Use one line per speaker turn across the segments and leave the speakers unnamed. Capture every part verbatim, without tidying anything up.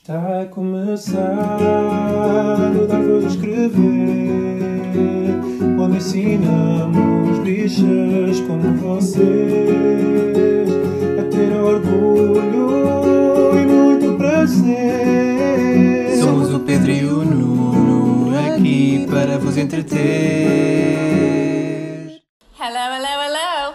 Está a começar o Dar Voz a Escrever, onde ensinamos bichas como vocês a ter orgulho e muito prazer.
Somos o Pedro e o Nuno, aqui para vos entreter.
Hello, hello, hello!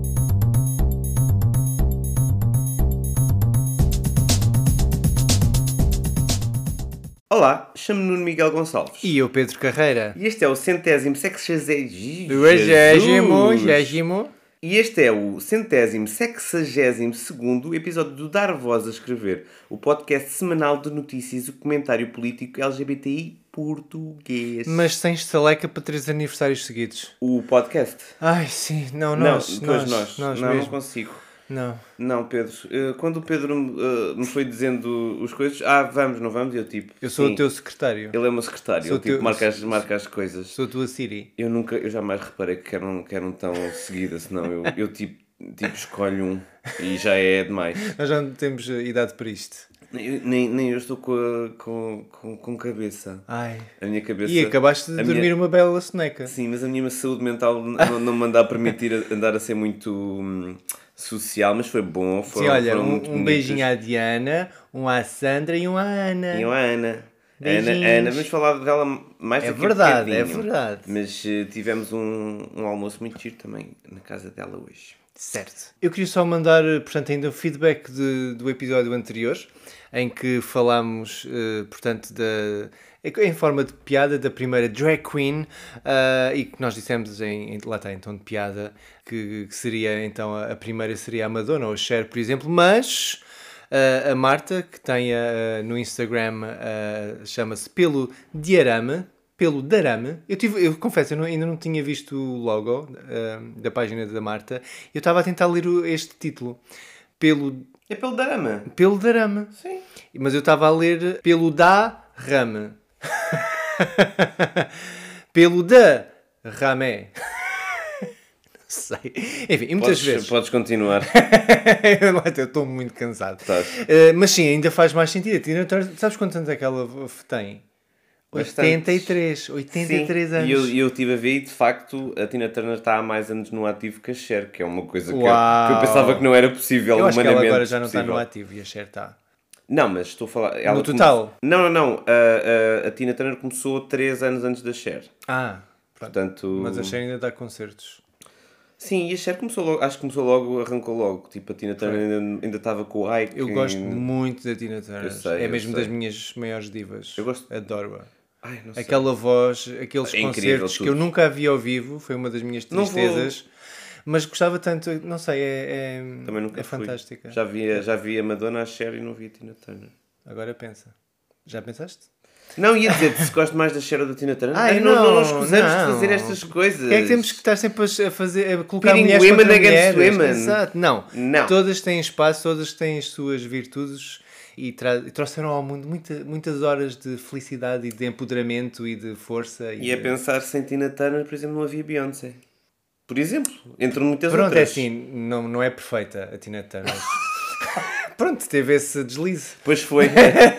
Olá, chamo-me Nuno Miguel Gonçalves.
E eu, Pedro Carreira.
E este é o centésimo, sexagésimo...
Duagésimo, gésimo.
E este é o centésimo, sexagésimo segundo episódio do Dar Voz a Escrever, o podcast semanal de notícias e comentário político L G B T I português.
Mas sem estaleca para três aniversários seguidos.
O podcast?
Ai, sim. Não, nós.
Não, depois
nós,
nós.
nós
não,
mesmo.
não consigo.
Não.
Não, Pedro. Uh, Quando o Pedro uh, me foi dizendo as coisas, ah, vamos, não vamos, eu tipo...
Eu sou
sim.
o teu secretário.
Ele é o meu secretário,
Sou
ele tipo
teu-
marca, as,
sou-
marca as coisas.
Sou a tua Siri.
Eu nunca, eu jamais reparei que eram, que eram tão seguidas, senão eu, eu tipo, tipo escolho um e já é demais.
Nós já não temos uh, idade para isto.
Eu- nem, nem eu estou com, a, com, com, com cabeça.
Ai.
A minha cabeça...
E acabaste de
a
dormir
minha-
uma bela soneca.
Sim, mas a minha saúde mental n- não, não me anda a permitir a- andar a ser muito hum, social, mas foi bom. Foram,
Sim, olha,
foram
um,
muito
um
bonitas.
beijinho à Diana, um à Sandra e um à Ana.
E a Ana. Ana,
Beijinhos.
Ana, vamos falar dela mais
É
daqui a
verdade, é
bocadinho.
verdade.
Mas eh, tivemos um, um almoço muito giro também na casa dela hoje.
Certo. Eu queria só mandar, portanto, ainda o feedback de- do episódio anterior, em que falámos, eh, portanto, da, em forma de piada da primeira drag queen, ah, e que nós dissemos, em, em, lá está, em tom de piada, que, que seria, então, a, a primeira seria a Madonna ou a Cher, por exemplo, mas... ah, a Marta, que tem ah, no Instagram, ah, chama-se Pelo Diarame, Pelo Darame. Eu, tive, eu confesso, eu não- ainda não tinha visto o logo ah, da página da Marta. Eu estava a tentar ler o- este título. Pelo,
É pelo Darama.
pelo Darame.
Sim.
Mas eu estava a ler Pelo da Rame. Pelo da Ramé. Não sei. Enfim, e muitas
Podes,
vezes.
podes continuar.
Eu estou muito cansado.
Estás.
Uh, mas sim, ainda faz mais sentido. A Tina Turner, sabes quantos anos é que ela tem?
Bastantes.
oitenta e três. oitenta e três
Sim,
anos.
E eu, e eu estive a ver e de facto a Tina Turner está há mais anos no ativo que a Cher, que é uma coisa que eu,
Uau.
que eu pensava que não era possível.
Eu acho que ela
humanamente
agora já não está
possível.
no ativo e a Cher está.
Não, mas estou a falar. Ela
No total?
come- Não, não, não. A, a, a Tina Turner começou três anos antes da Cher.
Ah, pronto.
Portanto.
Mas a Cher ainda dá concertos.
Sim, e a Cher começou logo, acho que começou logo, arrancou logo. Tipo, a Tina Turner ainda, ainda estava com o Ike.
Eu gosto muito da Tina Turner.
Eu sei,
é
eu
mesmo
sei.
das minhas maiores divas.
Eu gosto-
Adoro-a.
Ai, não sei.
Aquela voz, aqueles
É incrível
concertos que eu
tudo.
nunca a vi ao vivo, foi uma das minhas
Não vou-
tristezas. Mas gostava tanto, não sei, é, é,
Também nunca
é
fui.
fantástica.
Já vi, já vi a Madonna, a Cher e não vi a Tina Turner.
Agora pensa. Já pensaste?
Não, ia dizer-te se gosto mais da Cher ou da Tina Turner.
Ai,
Ai, não, não,
não,
nos escusamos de
não.
fazer estas coisas.
É que temos que estar sempre a fazer, a colocar
Pitting
mulheres
women
contra
against
mulheres.
women.
Exato. Não.
Não.
Todas têm espaço, todas têm as suas virtudes e, tra e trouxeram ao mundo muita, muitas horas de felicidade e de empoderamento e de força. E,
E a
de...
pensar, sem Tina Turner, por exemplo, não havia Beyoncé. Por exemplo, entre muitas
Pronto,
outras.
é assim, não, não é perfeita a Tina Turner. Pronto, teve esse deslize.
Pois foi.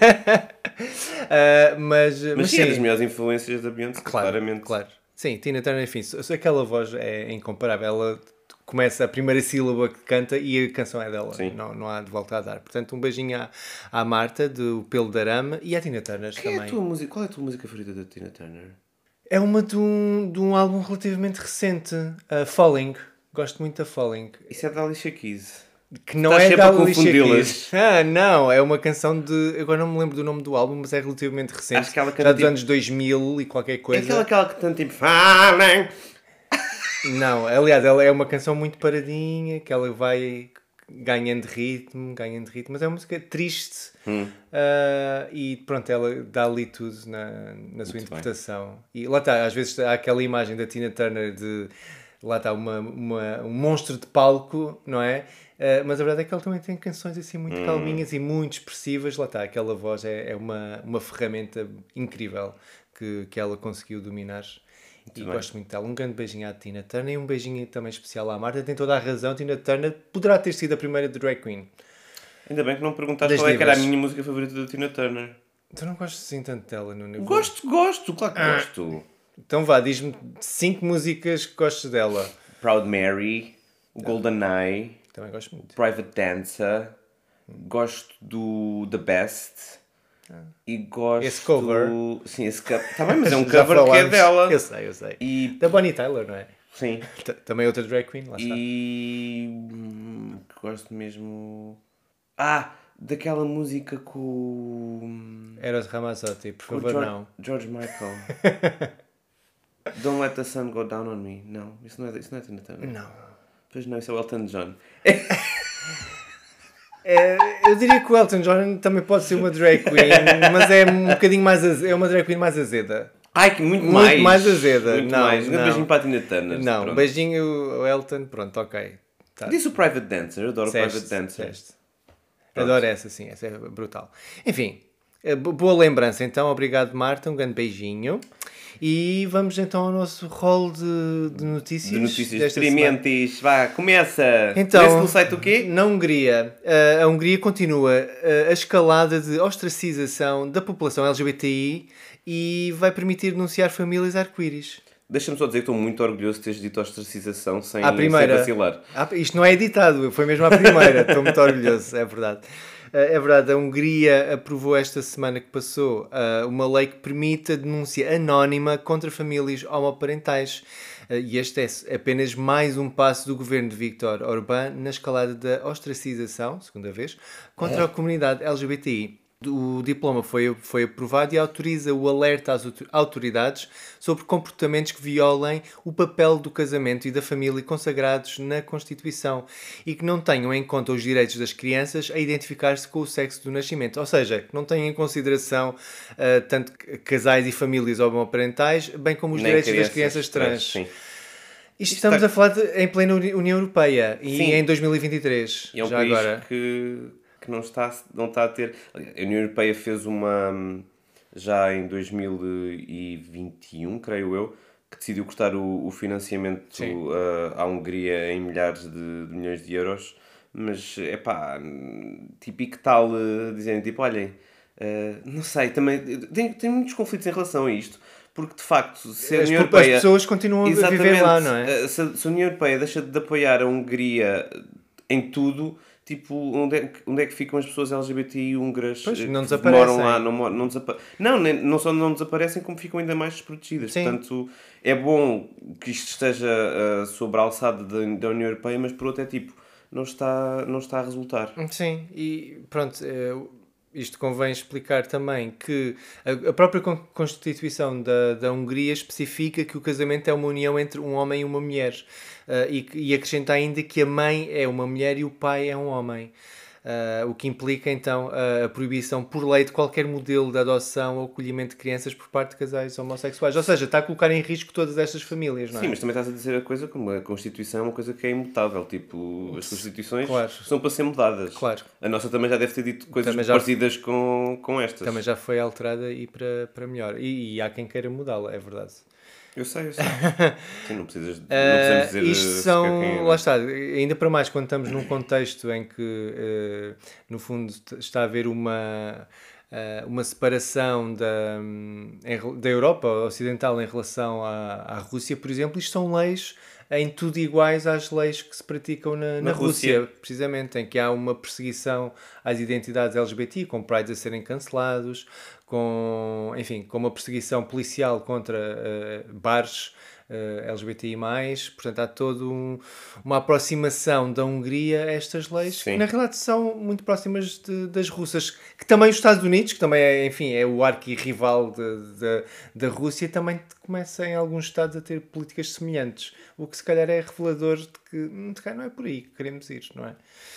Ah, mas,
Mas,
mas
sim,
sim,
é das melhores influências da Beyoncé,
claro,
claramente.
claro. Sim, Tina Turner, enfim, só- só aquela voz é incomparável. Ela começa a primeira sílaba que canta e a canção é dela.
Sim.
Não, não há de volta a dar. Portanto, um beijinho à, à Marta, do Pelo da Arame, e à Tina Turner
Quem é a
também.
tua música? Qual é a tua música favorita da Tina Turner?
É uma de um, de um álbum relativamente recente, uh, Falling. Gosto muito da Falling.
Isso é da Alicia Keys.
Que não
Estás
é
sempre
da
a
Alicia
confundi-las.
Keys. Ah, não. É uma canção de... Agora não me lembro do nome do álbum, mas é relativamente recente.
Acho que ela
Já
canta
dos
tipo-
anos dois mil e qualquer
É
coisa.
aquela, aquela que tanto tipo... Falling.
Não, aliás, ela é uma canção muito paradinha, que ela vai ganhando ritmo, ganhando ritmo, mas é uma música triste.
Hum.
Ah, e pronto, ela dá ali tudo na, na sua interpretação. E lá está, às vezes há aquela imagem da Tina Turner de... Lá está, uma, uma, um monstro de palco, não é? Ah, mas a verdade é que ela também tem canções assim muito
Hum.
calminhas e muito expressivas. Lá está, aquela voz é, é uma, uma ferramenta incrível que, que ela conseguiu dominar. E
bem.
gosto muito dela. Um grande beijinho à Tina Turner e um beijinho também especial à Marta. Tem toda a razão, Tina Turner poderá ter sido a primeira drag queen.
Ainda bem que não perguntaste
Das
qual é que era a
divas.
minha música favorita da Tina Turner.
Tu não gostas assim tanto dela, Nuno?
Gosto, gosto, claro que gosto.
Então vá, diz-me cinco músicas que gostas dela.
Proud Mary, o Golden Eye,
Também gosto muito.
Private Dancer, gosto do The Best e gosto...
Esse cover.
Sim, esse cover. Está bem, mas é um
Já
cover que é
falámos.
dela.
Eu sei, eu sei.
E...
Da Bonnie Tyler, não é?
Sim.
T- Também outra drag queen, lá está.
E... hum, que gosto mesmo... Ah, daquela música com... o-
Eros Ramazzotti, por
com o
favor,
George,
não.
George Michael. Don't Let the Sun Go Down on Me. Não, isso não é, isso não é Tina Turner.
Não.
Pois não, isso é o Elton John.
É, eu diria que o Elton John também pode ser uma drag queen, mas é um bocadinho mais azeda, é uma drag queen mais azeda.
Ai, que muito,
Muito
mais.
mais azeda.
Muito
Não,
mais. Um
não.
beijinho para a Tina Turner.
Não,
pronto.
beijinho o Elton, pronto, ok. Tá.
Disse o Private Dancer, eu adoro o
Disseste,
Private Dancer.
disseste. Adoro essa, sim, essa é brutal. Enfim, eh, bo- boa lembrança então, obrigado Marta, um grande beijinho. E vamos então ao nosso rol de, de notícias.
De notícias
desta semana.
experimentis. Vá, começa.
Então,
Começa no site o quê?
Na Hungria, eh, a Hungria continua eh, a escalada de ostracização da população L G B T I e vai permitir denunciar famílias arco-íris.
Deixa-me só dizer que estou muito orgulhoso de teres dito ostracização sem,
À primeira.
sem vacilar.
Ah, isto não é editado, foi mesmo à primeira. Estou muito orgulhoso, é verdade. Eh, É verdade, a Hungria aprovou esta semana que passou eh, uma lei que permite a denúncia anónima contra famílias homoparentais. Eh, E este é apenas mais um passo do governo de Viktor Orbán na escalada da ostracização, segunda vez, contra a comunidade L G B T I. O diploma foi, foi aprovado e autoriza o alerta às auto- autoridades sobre comportamentos que violem o papel do casamento e da família consagrados na Constituição e que não tenham em conta os direitos das crianças a identificar-se com o sexo do nascimento. Ou seja, que não tenham em consideração ah, tanto casais e famílias homoparentais, bem como os
Nem
direitos das crianças trans.
Sim.
Isto estamos
está-
a falar de, em plena Uni- União Europeia e
Sim.
em dois mil e vinte e três,
E é um
já
país
agora.
que, que não, está, não está a ter... A União Europeia fez uma... hum, Já em dois mil e vinte e um, creio eu, que decidiu cortar o, o financiamento
Sim.
uh, à Hungria em milhares de, de milhões de euros. Mas, é pá, típico tal, uh, dizendo, tipo, olhem, uh, não sei, também... Tenho, tenho muitos conflitos em relação a isto. Porque, de facto, se a
As,
União
as
Europeia...
pessoas continuam a viver
Exatamente.
lá, não é?
Uh, Se a, se a União Europeia deixa de apoiar a Hungria em tudo, tipo, onde é, que- onde é que ficam as pessoas L G B T I húngaras
Pois,
eh,
não
que
desaparecem.
moram lá? Não, mo- não, desapa... não, nem, não só não desaparecem, como ficam ainda mais desprotegidas.
Sim.
Portanto, é bom que isto esteja uh, sobre a alçada da, da União Europeia, mas por outro é tipo, não está, não está a resultar.
Sim, e pronto, eh, isto convém explicar também que a, a própria con- Constituição da, da Hungria especifica que o casamento é uma união entre um homem e uma mulher. eh, e, que- e acrescenta ainda que a mãe é uma mulher e o pai é um homem. Eh, o que implica então a, a proibição por lei de qualquer modelo de adoção ou acolhimento de crianças por parte de casais homossexuais. Ou seja, está a colocar em risco todas estas famílias, não é?
Sim, mas também estás a dizer a coisa como a Constituição é uma coisa que é imutável. Tipo, as Constituições
Claro.
são para ser mudadas.
Claro.
A nossa também já deve ter dito coisas
Também já-
parecidas com, com estas.
Também já foi alterada e para, para melhor. E, e há quem queira mudá-la, é verdade.
Eu sei, eu sei. Sim, não precisas, não
Uh,
precisamos dizer
isto
sequer
são,
quem é.
lá está, ainda para mais quando estamos num contexto em que, uh, no fundo, t- está a haver uma, uh, uma separação da, hum, em re- da Europa Ocidental em relação à, à Rússia, por exemplo, isto são leis em tudo iguais às leis que se praticam na, na,
Na
Rússia,
Rússia.
precisamente, em que há uma perseguição às identidades L G B T, com prides a serem cancelados, com, enfim, com uma perseguição policial contra uh, bares uh, L G B T I mais, portanto há toda um, uma aproximação da Hungria a estas leis,
Sim.
que na realidade são muito próximas de- das russas, que também os Estados Unidos, que também é, enfim, é o arqui-rival de- de- da Rússia, também começa em alguns estados a ter políticas semelhantes, o que se calhar é revelador de que hum, se calhar não é por aí que queremos ir, não é?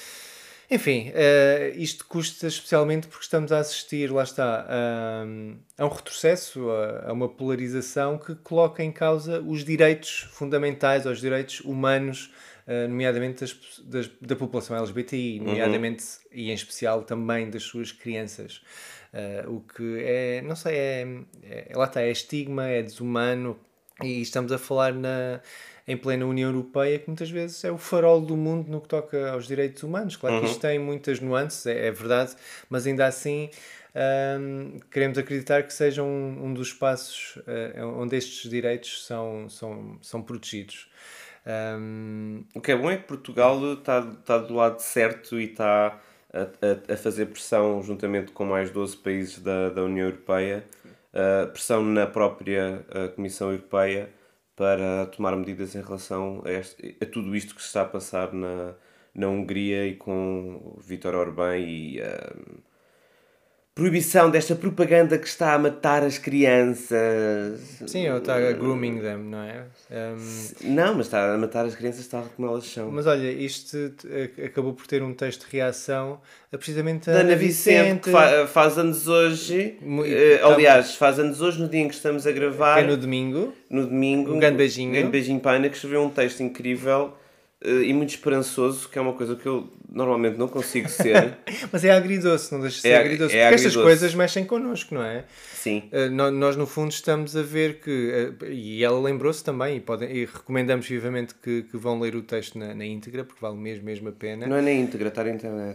Enfim, eh, isto custa especialmente porque estamos a assistir, lá está, a, a um retrocesso, a, a uma polarização que coloca em causa os direitos fundamentais, os direitos humanos, eh, nomeadamente das, das- da população L G B T I, nomeadamente e em especial também das suas crianças. Eh, o que é, não sei, é, é- lá está, é estigma, é desumano. E estamos a falar na, em plena União Europeia, que muitas vezes é o farol do mundo no que toca aos direitos humanos. Claro que isto tem muitas nuances, é, é verdade, mas ainda assim hum, queremos acreditar que seja um, um dos espaços uh, onde estes direitos são, são, são protegidos. Um,
O que é bom é que Portugal está tá do lado certo e está a, a, a fazer pressão juntamente com mais doze países da, da União Europeia, uh, pressão na própria uh, Comissão Europeia para tomar medidas em relação a, este, a tudo isto que se está a passar na, na Hungria e com Vítor Orbán e uh, proibição desta propaganda que está a matar as crianças.
sim, ou está a grooming them, não é? Um,
Não, mas está a matar as crianças tal como elas são.
mas olha, isto uh, acabou por ter um texto de reação a precisamente a
Da
Ana
Ana Vicente, que fa- faz anos hoje.
Mu-
eh,
tá-
aliás, faz anos hoje no dia em que estamos a gravar.
que é no domingo.
No domingo.
Um grande beijinho.
Um grande beijinho para a Ana, que escreveu um texto incrível eh, e muito esperançoso, que é uma coisa que eu normalmente não consigo ser.
Mas é agridoce, não deixa de ser
É ag-
agridoce.
é
Porque estas
agridoce.
coisas mexem connosco, não é?
Sim.
Uh, nó- nós, no fundo, estamos a ver que. Uh, e ela lembrou-se também, e, podem, e recomendamos vivamente que, que vão ler o texto na, na íntegra, porque vale mesmo, mesmo a pena.
Não é na íntegra, está na internet.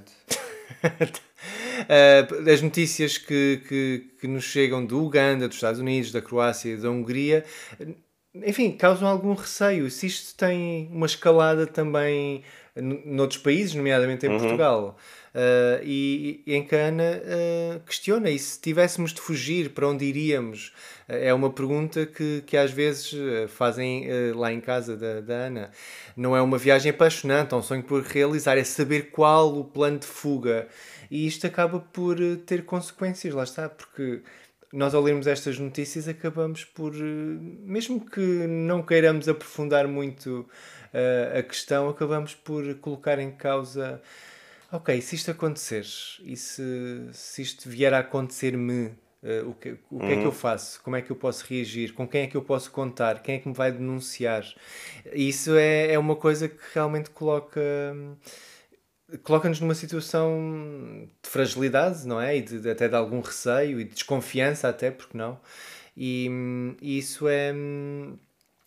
Uh, as notícias que, que, que nos chegam do Uganda, dos Estados Unidos, da Croácia e da Hungria, enfim, causam algum receio. Se isto tem uma escalada também n- noutros países, nomeadamente em Portugal, uh, e, e em que a Ana uh, questiona, e se tivéssemos de fugir, para onde iríamos? Uh, é uma pergunta que, que às vezes uh, fazem uh, lá em casa da, da Ana. Não é uma viagem apaixonante, é um sonho por realizar, é saber qual o plano de fuga. E isto acaba por uh, ter consequências, lá está, porque nós ao lermos estas notícias acabamos por, uh, mesmo que não queiramos aprofundar muito uh, a questão, acabamos por colocar em causa, ok, se isto acontecer, e se, se isto vier a acontecer-me, uh, o, que, o que é que eu faço? Como é que eu posso reagir? Com quem é que eu posso contar? Quem é que me vai denunciar? Isso é, é uma coisa que realmente coloca... coloca-nos numa situação de fragilidade, não é? E de, de- até de algum receio e de desconfiança até, porque não? E, hum, e isso é... hum,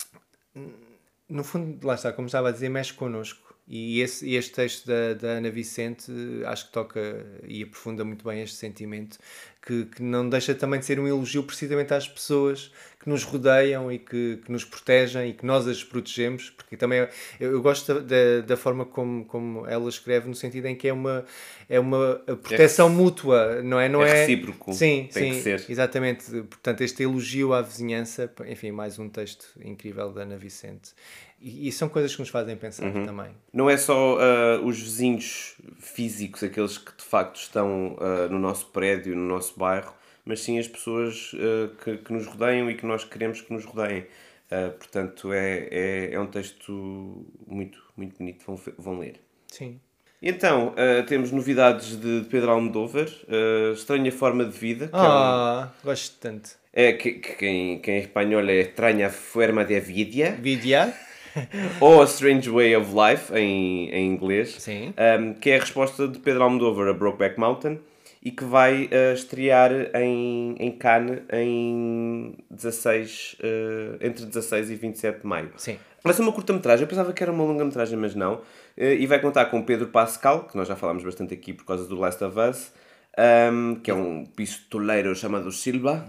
no fundo, lá está, como estava a dizer, mexe connosco. E esse, e este texto da, da Ana Vicente eh, acho que toca e aprofunda muito bem este sentimento, que, que não deixa também de ser um elogio precisamente às pessoas que nos rodeiam e que, que nos protegem e que nós as protegemos, porque também eu, eu gosto da, da forma como, como ela escreve, no sentido em que é uma, é uma proteção
É reci-
mútua, não é? Não
é
é
recíproco.
Sim,
Tem
sim,
que ser.
exatamente. Portanto, este elogio à vizinhança, enfim, mais um texto incrível da Ana Vicente. E, e são coisas que nos fazem pensar também.
Não é só uh, os vizinhos físicos, aqueles que de facto estão uh, no nosso prédio, no nosso bairro, mas sim as pessoas uh, que, que nos rodeiam e que nós queremos que nos rodeiem. Uh, portanto, é, é, é um texto muito, muito bonito, vão, fe- vão ler.
Sim.
Então, uh, temos novidades de Pedro Almodóvar, uh, Estranha Forma de Vida, que é, um-
Ah, gosto tanto.
é que, que, que em, que em espanhol é Estranha Forma de Vida,
Vidia?
ou A Strange Way of Life, em, em inglês,
Sim.
um, que é a resposta de Pedro Almodóvar a Brokeback Mountain e que vai uh, estrear em, em Cannes em dezasseis, uh, entre dezasseis e vinte e sete de maio.
Sim.
Vai ser uma curta-metragem, eu pensava que era uma longa-metragem, mas não. Uh, e vai contar com Pedro Pascal, que nós já falámos bastante aqui por causa do Last of Us, um, que é um pistoleiro chamado Silva.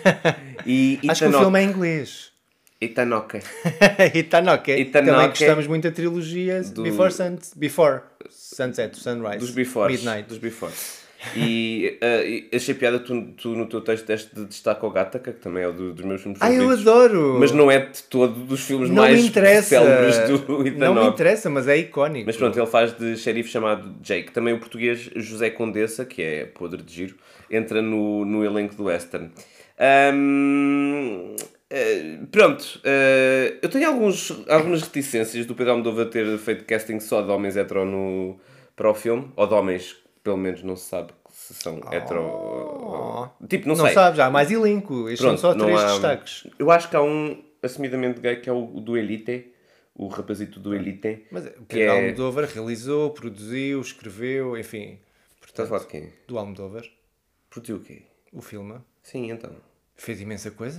E
Acho que o
Itano-
filme é em inglês.
Itanoke.
Itanoke.
Itanoke.
Também gostamos muito da trilogia
Do-
Before, Sun... Before Sunset, Sunrise.
Dos befores.
Midnight.
Dos befores. E uh, achei piada, tu, tu no teu texto deste de destaque ao Gattaca, que também é um do- dos meus filmes
Ah, eu
favoritos.
adoro!
Mas não é de todo dos filmes
Não
mais
me interessa.
célebres do
Não me
Itanoke.
interessa, mas é icónico.
Mas pronto, ele faz de xerife chamado Jake. Também o português José Condessa, que é podre de giro, entra no, no elenco do western. Ahm, eh, pronto, eh, eu tenho alguns, algumas reticências do Pedro Almodóvar ter feito casting só de homens hetero no, para o filme, ou de homens, pelo menos não se sabe se são hetero.
Oh.
Tipo, não,
Não
sei.
sabes, há mais elenco. Estes
Pronto,
são só
não
três
há-
destaques.
Eu acho que há um assumidamente gay que é o do Elite, o rapazito do Elite.
Mas o
que
Pedro
é...
Almodóvar realizou, produziu, escreveu, enfim.
Estás a falar de quem?
Do Almodóvar,
Produziu o quê?
o filme.
Sim, então.
Fez imensa coisa.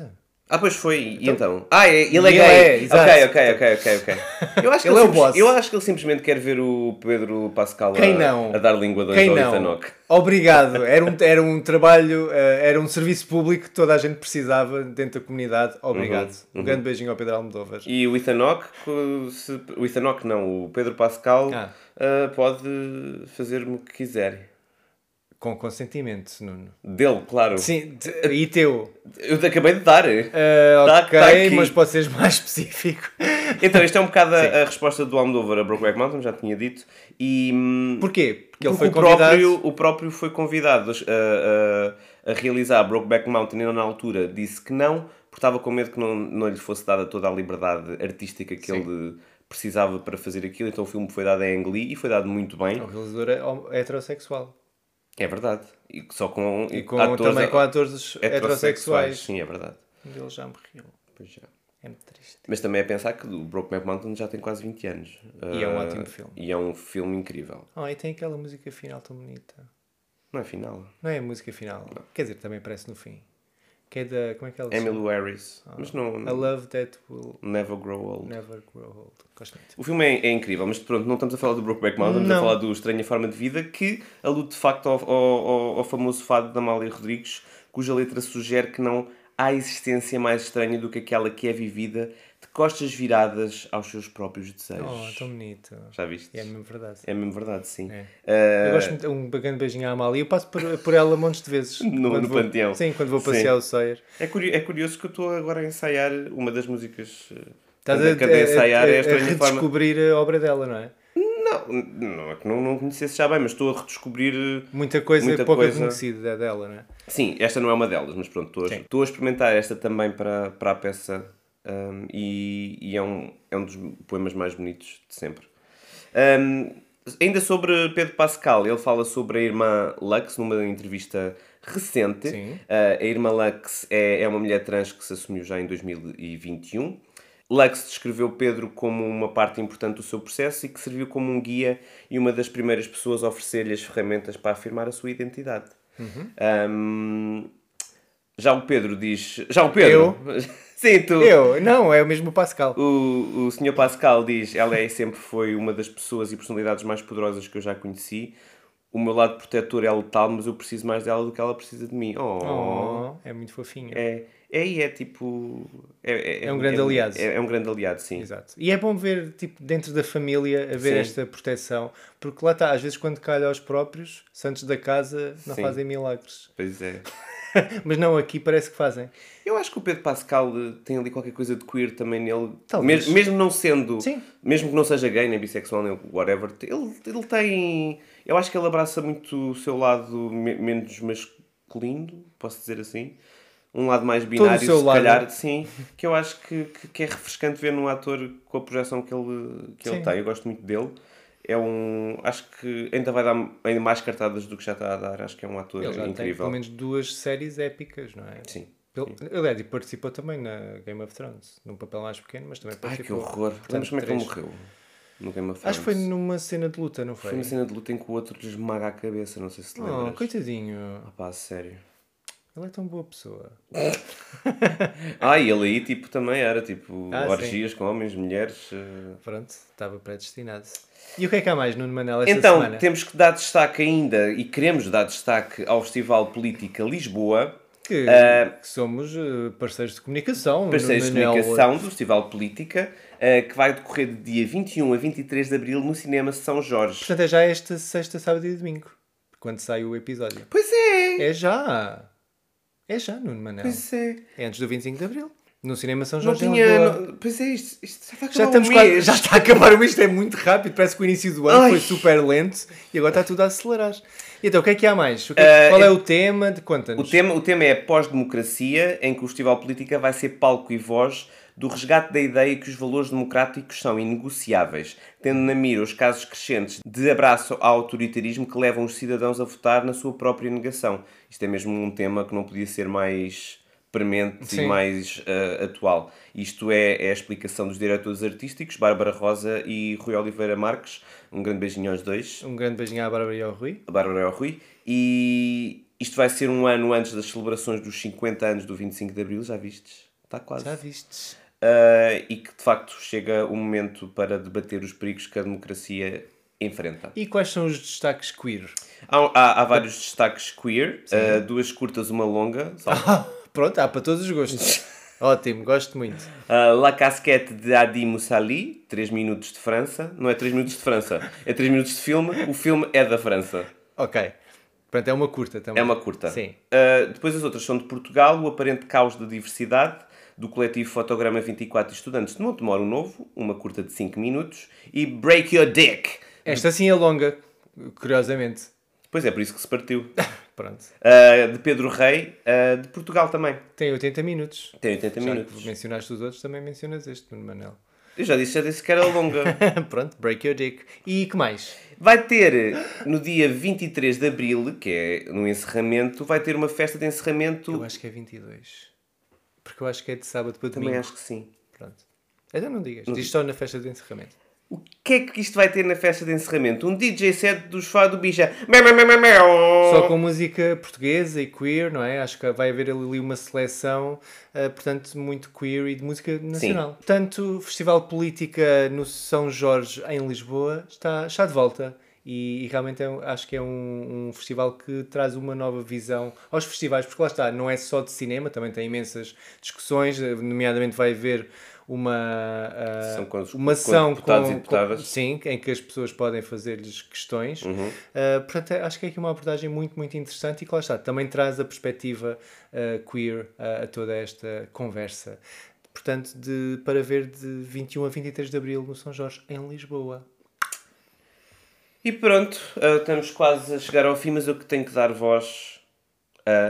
Ah, pois foi, e então? Ah, é, ele é
Ele
gay!
é, exato.
ok, ok, ok, ok, ok. Eu acho que
Ele
ele,
é o
simples-
boss.
eu acho que ele simplesmente quer ver o Pedro Pascal
Quem
a,
não?
a dar língua dois
Quem
ao
não?
Ethan Hawke.
Obrigado. Era um, era um trabalho, eh, era um serviço público que toda a gente precisava dentro da comunidade. Obrigado. Um grande beijinho ao Pedro Almodóvar.
E o Ethan Hawke, co- se- o Ethan Hawke não, o Pedro Pascal
Ah.
ah, pode fazer-me o que quiser.
Com consentimento, Nuno.
Dele, claro.
Sim, de- e teu?
Eu te acabei de dar.
Eh,
Tá-
ok,
tá aqui.
mas pode ser mais específico.
Então, isto é um bocado a, a resposta do Almodóvar a Brokeback Mountain, já tinha dito. E, hum,
Porquê? Porque ele
Porque
foi
o
convidado.
próprio, o próprio foi convidado a, a, a realizar Brokeback Mountain e ele, na altura, disse que não, porque estava com medo que não, não lhe fosse dada toda a liberdade artística que
Sim.
ele precisava para fazer aquilo. Então o filme foi dado a Ang Lee e foi dado muito bem.
É um realizador é heterossexual.
É verdade. E só com,
E com,
atores,
também com atores heterossexuais.
Sim, é verdade.
Ele já morreu.
Pois já.
É muito triste.
Mas também é pensar que o Brokeback Mountain já tem quase vinte anos.
E é um
Ah,
ótimo filme.
E é um filme incrível.
Oh, e tem aquela música final tão bonita.
Não é final.
Não é a música final. Quer dizer, também parece no fim. Que é da... Como é que ela se
Emily
chama?
Harris. Mas não...
A Love That Will
Never Grow Old.
Never Grow Old. Gosto muito.
O filme é, é incrível, mas pronto, não estamos a falar do Brokeback Mountain, estamos
Não.
a falar do Estranha Forma de Vida, que alude de facto ao, ao, ao- ao famoso fado da Amália Rodrigues, cuja letra sugere que não há existência mais estranha do que aquela que é vivida de costas viradas aos seus próprios desejos.
Oh, tão bonito.
Já viste?
E é mesmo verdade.
É mesmo verdade, sim.
É.
Ah,
Eu gosto muito, um pequeno beijinho à Amália. Eu passo por, por ela montes de vezes.
No-
Quando
no
vou-
Panteão.
Sim, quando vou
Sim.
passear o Sayer.
é, curio- é curioso que eu estou agora a ensaiar uma das músicas. eh,
Estás
quando
a,
acabei de ensaiar
a, a,
é a
a
Estranha Forma.
redescobrir a obra dela, não é?
Não, não é que não, não conhecesse já bem, mas estou a redescobrir. eh,
Muita coisa
Muita
pouca
coisa.
conhecida dela, não é?
Sim, esta não é uma delas, mas pronto, estou a,
Sim.
estou a experimentar esta também para, para a peça um, e, e é, um, é um dos poemas mais bonitos de sempre. Um, ainda sobre Pedro Pascal, ele fala sobre a irmã Lux numa entrevista recente.
Sim.
Uh, a irmã Lux é, é uma mulher trans que se assumiu já em dois mil e vinte e um. Lux descreveu Pedro como uma parte importante do seu processo e que serviu como um guia e uma das primeiras pessoas a oferecer-lhe as ferramentas para afirmar a sua identidade. Um, já o Pedro diz... Já o Pedro? Sim, tu.
Eu? Não, é o mesmo Pascal.
O, o senhor Pascal diz: ela é, sempre foi uma das pessoas e personalidades mais poderosas que eu já conheci. O meu lado protetor é letal, mas eu preciso mais dela do que ela precisa de mim. Oh,
Oh, é muito fofinho.
É, é e é tipo. É,
É um grande aliado.
É, é um grande aliado, sim.
Exato. E é bom ver, tipo, dentro da família, haver
Sim.
esta proteção. Porque lá está, às vezes quando calha aos próprios, santos da casa não
Sim.
fazem milagres.
Pois é.
Mas não, aqui parece que fazem.
Eu acho que o Pedro Pascal eh, tem ali qualquer coisa de queer também nele.
Talvez.
Mesmo, mesmo não sendo.
Sim.
Mesmo que não seja gay, nem bissexual, nem whatever. Ele, ele tem. Eu acho que ele abraça muito o seu lado me- menos masculino, posso dizer assim. Um lado mais binário,
seu
se
lado.
calhar, sim. Que eu acho que, que, que é refrescante ver num ator com a projeção que ele, que ele
Sim.
tem. Eu gosto muito dele. É um. Acho que ainda vai dar ainda mais cartadas do que já está a dar. Acho que é um ator
Ele já tem
incrível.
pelo menos duas séries épicas, não é?
Sim.
Ele, ele é, e participou também na Game of Thrones, num papel mais pequeno, mas também
Ai, que
participou.
horror.
Portanto,
Mas como é que ele
três.
morreu? No Game of
Acho que foi
Thrones?
numa cena de luta, não foi?
Foi uma cena de luta em que o outro lhe esmaga a cabeça, não sei se te lembras.
Oh, coitadinho.
Ah pá, sério.
Ele é tão boa pessoa.
Ah, e ele aí tipo também era tipo
Ah,
orgias com homens, mulheres. eh.
Pronto, estava predestinado. E o que é que há mais, Nuno Manel, esta
Então,
semana?
temos que dar destaque ainda, e queremos dar destaque ao Festival Política Lisboa,
Que,
Ah,
que somos eh, parceiros de comunicação.
parceiros de
Nuno Manel.
comunicação do Festival Política, eh, que vai decorrer de dia vinte e um a vinte e três de Abril no Cinema São Jorge.
Portanto, é já esta sexta, sábado e domingo, quando sai o episódio.
Pois é!
É já! É já, Nuno Manel.
Pois é!
É antes do vinte e cinco de Abril. No Cinema São
Não
Jorge em
tinha...
Lisboa.
não- Pois é, isto, isto já está a
Já,
acabar
estamos
o
quase-
mês.
já está a acabar o mês, isto é muito rápido, parece que o início do ano
Ai.
foi super lento e agora está tudo a acelerar. E então, o que é que há mais? O que é que-
Ah,
qual é
eu-
o tema? De
O
conta-nos.
tema, o tema é pós-democracia, em que o Festival Política vai ser palco e voz do resgate da ideia que os valores democráticos são inegociáveis, tendo na mira os casos crescentes de abraço ao autoritarismo que levam os cidadãos a votar na sua própria negação. Isto é mesmo um tema que não podia ser mais premente
Sim.
e mais ah, atual. Isto é, é a explicação dos diretores artísticos, Bárbara Rosa e Rui Oliveira Marques. Um grande beijinho aos dois.
Um grande beijinho à Bárbara e ao Rui.
A Bárbara e ao Rui. E isto vai ser um ano antes das celebrações dos cinquenta anos do vinte e cinco de Abril, já vistes? Está quase.
Já vistes?
Uh, e que de facto chega o momento para debater os perigos que a democracia enfrenta.
E quais são os destaques queer?
Há, há, há vários destaques queer, uh, duas curtas, uma longa.
Ah, pronto, há para todos os gostos. Ótimo, gosto muito.
Uh, La Casquette de Adi Moussali, três minutos de França. Não é três minutos de França, é três minutos de filme. O filme é da França.
Ok. Pronto, é uma curta também.
É uma curta.
Sim.
Uh, depois as outras são de Portugal, O Aparente Caos da Diversidade, do coletivo Fotograma vinte e quatro Estudantes de Montemoro Novo, uma curta de cinco minutos, e Break Your Dick.
Esta sim é longa, curiosamente.
Pois é, por isso que se partiu.
Pronto.
Uh, de Pedro Rei, uh, de Portugal também.
Tem oitenta minutos.
Tem oitenta
Já
minutos.
que mencionaste os outros, também mencionas este, Nuno Manel.
Eu já disse, já disse que era longa.
Pronto, Break Your Dick. E que mais?
Vai ter, no dia vinte e três de Abril, que é no encerramento, vai ter uma festa de encerramento.
Eu acho que é vinte e dois. Porque eu acho que é de sábado para domingo.
Também acho que sim.
Pronto. Então não digas. Diz só na festa de encerramento.
O que é que isto vai ter na festa de encerramento? Um D J set dos Fado Bicha.
Só com música portuguesa e queer, não é? Acho que vai haver ali uma seleção, uh, portanto, muito queer e de música nacional. Sim. Portanto, o Festival Política no São Jorge, em Lisboa, está, está de volta. E, e realmente é, acho que é um, um festival que traz uma nova visão aos festivais, porque lá está, não é só de cinema, também tem imensas discussões, nomeadamente vai haver uma, uh,
com os,
uma ação
com deputados
com,
e deputadas.
Com, sim, em que as pessoas podem fazer-lhes questões.
Uhum.
Uh, portanto, acho que é aqui uma abordagem muito, muito interessante e que lá está, também traz a perspectiva uh, queer uh, a toda esta conversa. Portanto, de, para ver de vinte e um a vinte e três de Abril no São Jorge, em Lisboa.
E pronto, uh, estamos quase a chegar ao fim, mas eu que tenho que dar voz a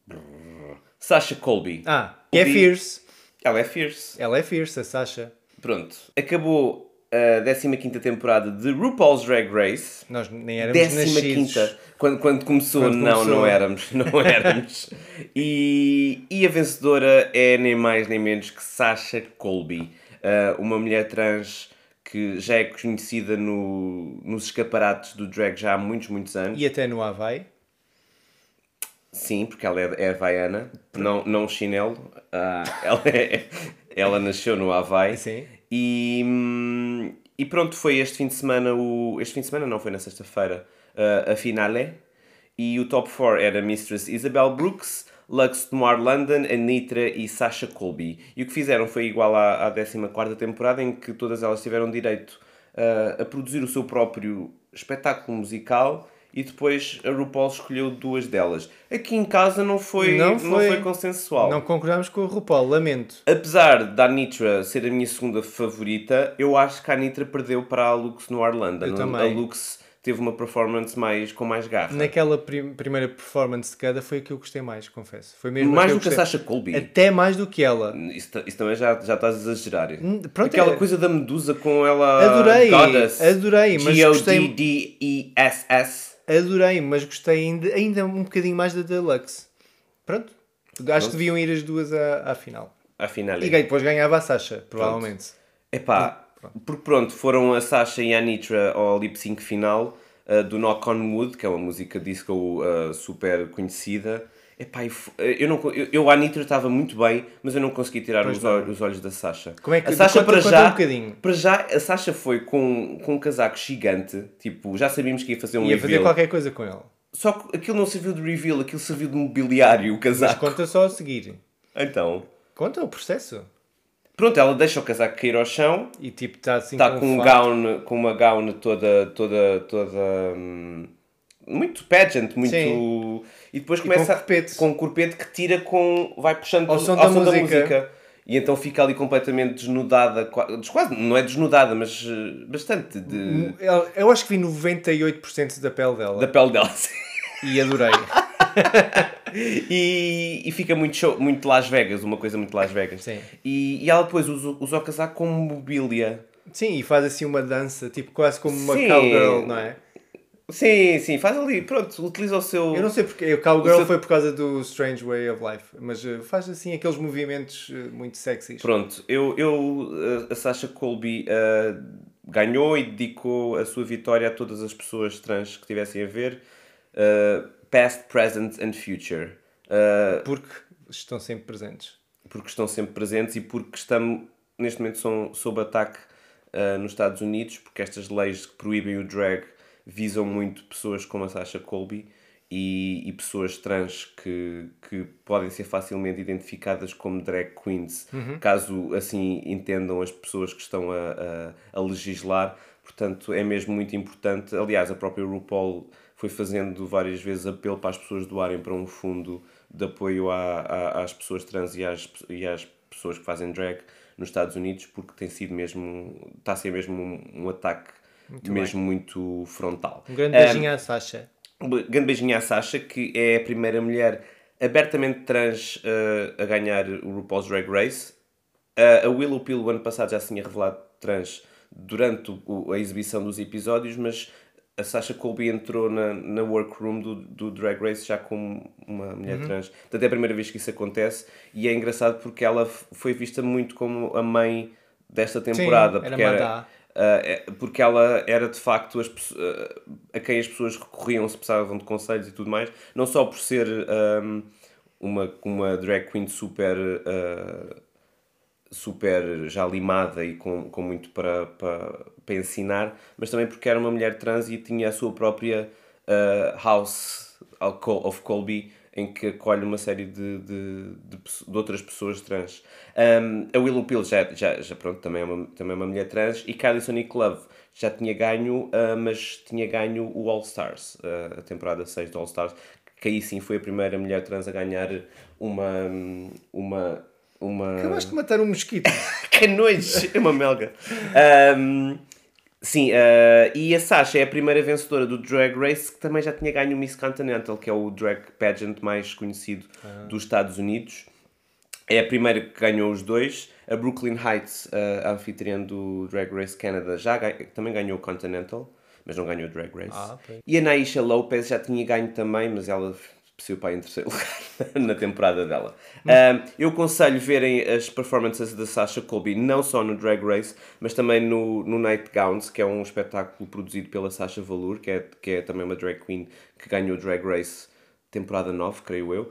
Sasha Colby.
Ah, que é fierce.
Ela é fierce.
Ela é fierce, a Sasha.
Pronto, acabou a décima quinta temporada de RuPaul's Drag Race.
Nós nem éramos
décima
nascidos.
quinta. Quando, quando começou,
Quando
não,
começou.
não éramos. Não éramos. e, e a vencedora é nem mais nem menos que Sasha Colby. Uh, uma mulher trans que já é conhecida no, nos escaparates do drag já há muitos, muitos anos.
E até no Havaí.
Sim, porque ela é, é havaiana, não, não chinelo. Ah, ela, é, ela nasceu no Havaí.
Sim.
E, hum, e pronto, foi este fim de semana, o, este fim de semana não, foi na sexta-feira, uh, a finale. E o top quatro era Mistress Isabel Brooks, Lux Noir London, Anitra e Sasha Colby. E o que fizeram foi igual à, à décima quarta temporada, em que todas elas tiveram direito uh, a produzir o seu próprio espetáculo musical e depois a RuPaul escolheu duas delas. Aqui em casa não foi, não foi, não foi consensual.
Não concordámos com a RuPaul, lamento.
Apesar da Anitra ser a minha segunda favorita, eu acho que a Anitra perdeu para a Lux Noir London.
Eu também.
A Lux teve uma performance mais, com mais garra.
Naquela prim- primeira performance de cada foi a que eu gostei mais, confesso. Foi mesmo
mais
a que
do que a Sasha Colby.
Até mais do que ela.
Isso, isso também já, já estás a exagerar.
Hum, pronto,
Aquela
é...
coisa da Medusa com ela...
Adorei,
Goddess.
adorei, mas
G O
gostei...
D D E S S.
Adorei, mas gostei ainda, ainda um bocadinho mais da Deluxe. Pronto. Acho Pronto. que deviam ir as duas à, à final.
À final.
E depois ganhava a Sasha, provavelmente.
Epá, pronto. Porque pronto, foram a Sasha e a Anitra ao lip sync final uh, do Knock on Wood, que é uma música disco uh, super conhecida. Epá, eu, eu, não, eu, eu a Anitra estava muito bem, mas eu não consegui tirar os, olhos, os olhos da Sasha.
Como é que
a Sasha
conta,
para
conta
já,
um bocadinho.
Para já, a Sasha foi com, com um casaco gigante, tipo, já sabíamos que ia fazer um
ia
reveal.
Ia fazer qualquer coisa com ele.
Só que aquilo não serviu de reveal, aquilo serviu de mobiliário, o casaco.
Mas conta só a seguir.
Então.
Conta o processo.
Pronto, ela deixa o casaco cair ao chão.
E tipo, está assim
está
com,
com um
fato.
gown, com uma gown toda, toda, toda... Hum, muito pageant, muito...
Sim.
E depois
e
começa
com um corpete.
com um corpete que tira com... vai puxando
ao som,
ao
da,
som
música.
da música. E então fica ali completamente desnudada, quase, não é desnudada, mas bastante de...
Eu acho que vi noventa e oito por cento da pele dela.
Da pele dela, sim.
E adorei.
e, e fica muito show, muito Las Vegas, uma coisa muito Las Vegas.
Sim.
E, e ela depois usa, usa o casaco como mobília.
Sim, e faz assim uma dança, tipo quase como uma
sim.
cowgirl, não é?
Sim, sim, faz ali, pronto, utiliza o seu...
Eu não sei porque, o cowgirl o seu...
foi
por causa do Strange Way of Life, mas uh, faz assim aqueles movimentos uh, muito sexys.
Pronto, eu, eu a Sasha Colby uh, ganhou e dedicou a sua vitória a todas as pessoas trans que estivessem a ver, uh, past, present and future. Uh,
porque estão sempre presentes.
porque estão sempre presentes e porque estamos, neste momento são sob ataque uh, nos Estados Unidos, porque estas leis que proíbem o drag visam muito pessoas como a Sasha Colby e, e pessoas trans que, que podem ser facilmente identificadas como drag queens, uhum. caso assim entendam as pessoas que estão a, a, a legislar. Portanto, é mesmo muito importante. Aliás, a própria RuPaul foi fazendo várias vezes apelo para as pessoas doarem para um fundo de apoio à, à, às pessoas trans e às, e às pessoas que fazem drag nos Estados Unidos, porque tem sido mesmo, está a ser mesmo um, um ataque muito mesmo bem. muito frontal.
Um grande beijinho um, à Sasha.
Um grande beijinho à Sasha, que é a primeira mulher abertamente trans uh, a ganhar o RuPaul's Drag Race. Uh, a Willow Pill, o ano passado, já se tinha revelado trans durante o, a exibição dos episódios, mas a Sasha Colby entrou na, na workroom do, do Drag Race já como uma mulher uhum. trans. Portanto, é a primeira vez que isso acontece e é engraçado porque ela foi vista muito como a mãe desta temporada.
Sim,
porque
era
era, uh, porque ela era de facto as, uh, a quem as pessoas recorriam se precisavam de conselhos e tudo mais, não só por ser um, uma, uma drag queen super... Uh, super já limada e com, com muito para, para, para ensinar, mas também porque era uma mulher trans e tinha a sua própria uh, House of Colby, em que acolhe uma série de, de, de, de outras pessoas trans. Um, a Willow Pill já, já, já pronto, também é, uma, também é uma mulher trans, e Kylie Sonic Love já tinha ganho, uh, mas tinha ganho o All Stars, uh, a temporada seis do All Stars, que aí sim foi a primeira mulher trans a ganhar uma... uma Uma...
Acabaste de matar um mosquito.
Que nojo! É uma melga. Um, sim, uh, e a Sasha é a primeira vencedora do Drag Race, que também já tinha ganho o Miss Continental, que é o drag pageant mais conhecido ah. dos Estados Unidos. É a primeira que ganhou os dois. A Brooklyn Heights, uh, a anfitriã do Drag Race Canada, já ganha, também ganhou o Continental, mas não ganhou o Drag Race. Ah, okay. E a Naisha Lopez já tinha ganho também, mas ela... seu pai em terceiro lugar na temporada dela. Um, eu aconselho verem as performances da Sasha Colby não só no Drag Race, mas também no, no Nightgowns, que é um espetáculo produzido pela Sasha Velour, que é, que é também uma drag queen que ganhou o Drag Race temporada nove, creio eu.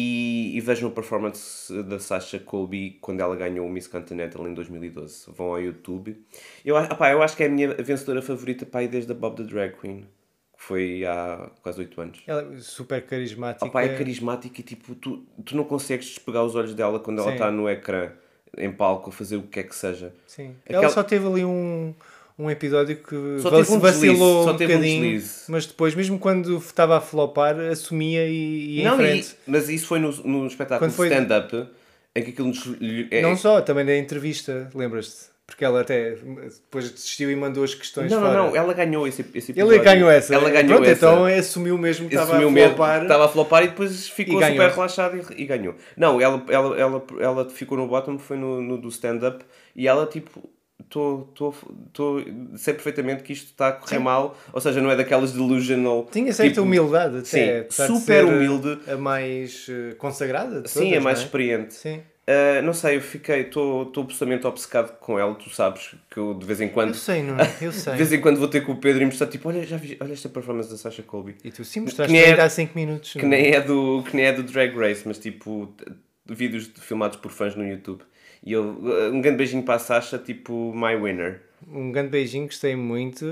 E, e vejam a performance da Sasha Colby quando ela ganhou o Miss Continental em dois mil e doze. Vão ao YouTube. Eu, opá, eu acho que é a minha vencedora favorita, pá, desde a Bob the Drag Queen. Foi há quase oito anos.
Ela é super carismática.
Opa, é carismática e tipo, tu, tu não consegues despegar os olhos dela quando ela está no ecrã, em palco, a fazer o que é que seja.
Sim. Aquela... Ela só teve ali um, um episódio que
só teve um
vacilou
só
um
teve
bocadinho,
um
mas depois, mesmo quando estava a flopar, assumia e ia
não,
em frente.
E, mas isso foi no, no espetáculo foi... stand-up, em que aquilo nos...
É... Não só, também na entrevista, lembras-te? Porque ela até depois desistiu e mandou as questões
não,
fora.
Não, não, ela ganhou esse, esse episódio.
Ele ganhou essa.
Ela ganhou
Pronto,
essa.
Então assumiu mesmo que estava a flopar.
Estava a flopar e depois ficou
e
super relaxada e, e ganhou. Não, ela, ela, ela, ela ficou no bottom, foi no, no do stand-up e ela tipo... Tô, tô, tô, sei perfeitamente que isto está a correr sim. mal, ou seja, não é daquelas delusional.
Tinha certa tipo, humildade, até,
sim, super humilde,
a mais uh, consagrada de
sim,
todas,
a mais
não é?
experiente.
Sim.
Uh, não sei, eu fiquei, estou absolutamente obcecado com ela, tu sabes que eu de vez em quando.
Eu sei, não eu sei.
De vez em quando vou ter com o Pedro e mostrar tipo, olha, já vi, olha esta performance da Sasha Colby.
E tu sim mostraste é, há cinco minutos.
Que nem, é do, que nem é do Drag Race, mas tipo, vídeos filmados por fãs no YouTube. E eu, um grande beijinho para a Sasha, tipo, my winner.
Um grande beijinho, gostei muito.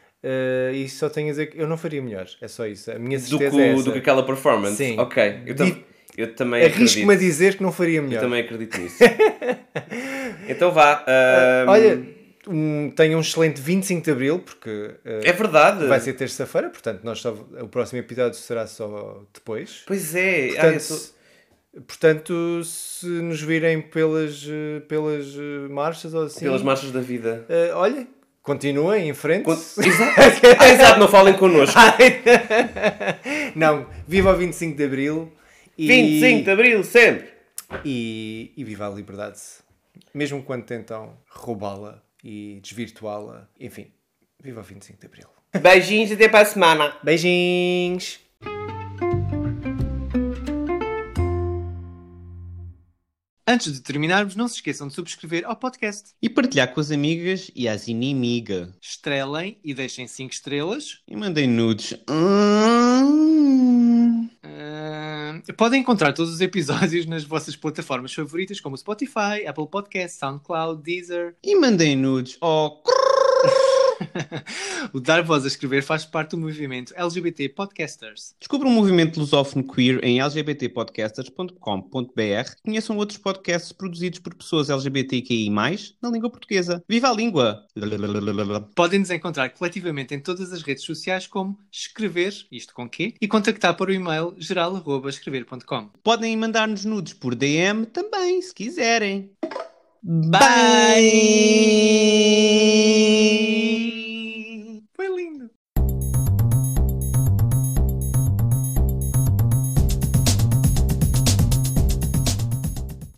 Uh, e só tenho a dizer que eu não faria melhor, é só isso. A minha certeza
do que,
é essa.
Do que aquela performance?
Sim.
Ok. Eu, tam, eu também
arrisco-me a dizer que não faria melhor.
Eu também acredito nisso. Então vá. Um...
Uh, olha, um, tenha um excelente vinte e cinco de Abril, porque uh,
é verdade.
Vai ser terça-feira, portanto nós só, o próximo episódio será só depois.
Pois é.
Portanto,
ah, tô...
Portanto, se nos virem pelas, pelas marchas ou assim...
Pelas marchas da vida.
Uh, olha, continuem em frente.
Con... Exato. ah, exato, não falem connosco.
Não, viva o vinte e cinco de Abril. E...
vinte e cinco de Abril, sempre.
E, e viva a liberdade. Mesmo quando tentam roubá-la e desvirtuá-la. Enfim, viva o vinte e cinco de Abril.
Beijinhos e até para a semana.
Beijinhos. Antes de terminarmos, não se esqueçam de subscrever ao podcast.
E partilhar com as amigas e as inimigas.
Estrelem e deixem cinco estrelas.
E mandem nudes. Hum...
Uh, podem encontrar todos os episódios nas vossas plataformas favoritas, como Spotify, Apple Podcasts, SoundCloud, Deezer.
E mandem nudes ao...
O Dar Voz a Escrever faz parte do movimento L G B T Podcasters.
Descubra um movimento lusófono queer em l g b t podcasters ponto com ponto b r. Conheçam outros podcasts produzidos por pessoas L G B T Q I mais, na língua portuguesa. Viva a língua!
Podem nos encontrar coletivamente em todas as redes sociais como Escrever, isto com quê, e contactar para o e-mail geral arroba escrever ponto com.
Podem mandar-nos nudes por D M também, se quiserem.
Bye!